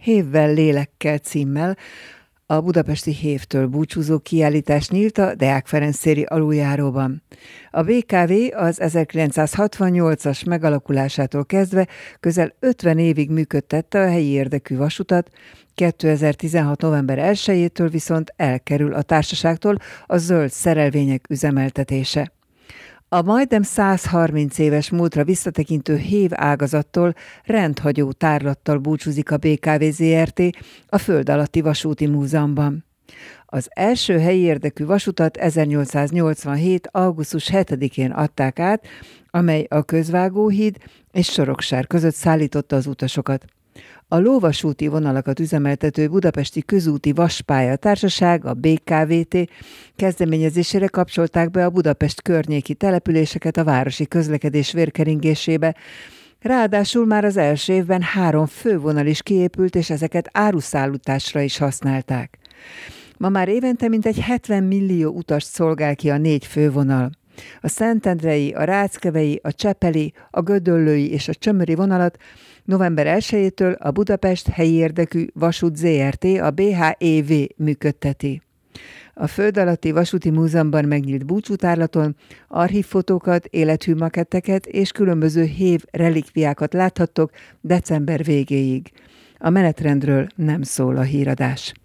Hévvel lélekkel címmel a budapesti hévtől búcsúzó kiállítás nyílt a Deák Ferenc téri aluljáróban. A BKV az 1968-as megalakulásától kezdve közel 50 évig működtette a helyi érdekű vasutat, 2016. november 1-től viszont elkerül a társaságtól a zöld szerelvények üzemeltetése. A majdnem 130 éves múltra visszatekintő hév ágazattól rendhagyó tárlattal búcsúzik a BKV Zrt. A Föld alatti vasúti múzeumban. Az első helyi érdekű vasutat 1887. augusztus 7-én adták át, amely a Közvágóhíd és Soroksár között szállította az utasokat. A lóvasúti vonalakat üzemeltető Budapesti Közúti Vaspálya Társaság, a BKVT kezdeményezésére kapcsolták be a Budapest környéki településeket a városi közlekedés vérkeringésébe. Ráadásul már az első évben 3 fővonal is kiépült, és ezeket áruszállításra is használták. Ma már évente mintegy 70 millió utast szolgál ki a 4 fővonal. A szentendrei, a ráckevei, a csepeli, a gödöllői és a csömöri vonalat november 1-től a Budapest helyi érdekű vasút Zrt., a BHEV működteti. A Föld alatti vasúti múzeumban megnyílt búcsútárlaton archívfotókat, élethű maketteket és különböző hév relikviákat láthattok december végéig. A menetrendről nem szól a híradás.